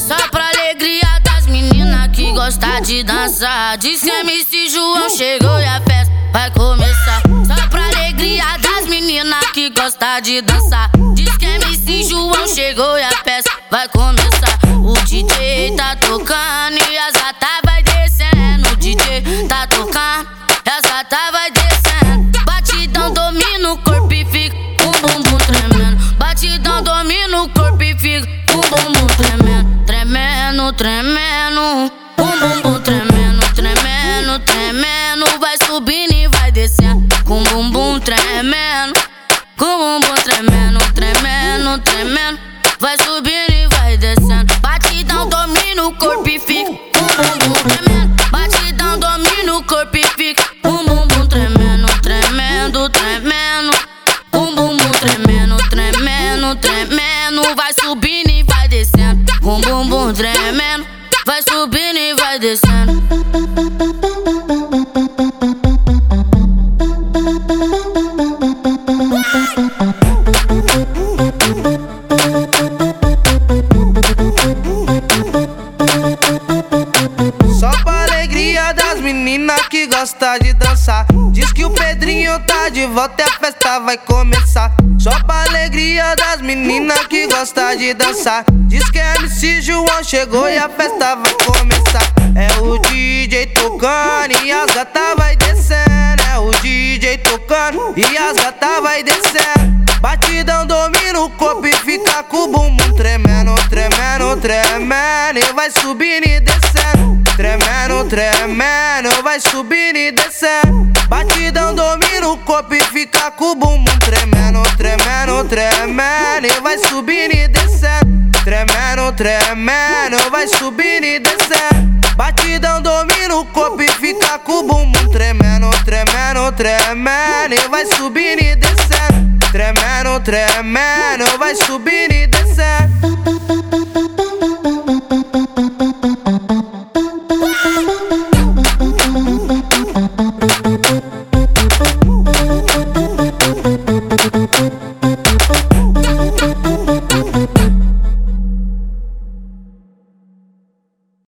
Só pra alegria das meninas que gostam de dançar. Diz que MC João chegou e a festa vai começar. Só pra alegria das meninas que gostam de dançar. Diz que MC João chegou e a festa vai começar. O DJ tá tocando e as gatas vai descendo. O DJ tá tocando e as gatas vai descendo. Batidão domina o corpo e fica com o bumbum tremendo. Batidão domina o corpo e fica com o bumbum tremendo. Tremendo, tremendo, com o bumbum tremendo. Tremendo, tremendo, vai subindo e vai descendo. Com o bumbum tremendo, com o bumbum tremendo. Tremendo, tremendo, vai subindo e vai descendo. Batidão domina o corpo e fica com o bumbum tremendo. Batidão domina o corpo e fica com o bumbum tremendo. Tremendo, tremendo, com o bumbum tremendo. Tremendo, tremendo, vai subindo e vai descendo. Com o bumbum tremendo, vai subindo e vai descendo. Só pra alegria das meninas que gostam de dançar. Diz que o Pedrinho tá de volta e a festa vai começar. Só pra alegria das meninas que gostam de dançar. Diz que MC João chegou e a festa vai começar. É o DJ tocando e as gatas vai descendo. É o DJ tocando e as gatas vai descendo. Batidão domina o corpo e fica com o bumbum tremendo. Tremendo, tremendo, e vai subindo e descendo. Tremendo, tremendo, vai subindo e descendo. Batidão domina o corpo e fica com o bumbum tremendo. Tremendo, tremendo, e vai subindo e descendo. Tremendo, tremendo, vai subindo e descendo. Batidão domina o corpo e fica com o bumbum tremendo. Tremendo, tremendo, e vai subindo e descendo. Tremendo, tremendo, vai subindo e descendo.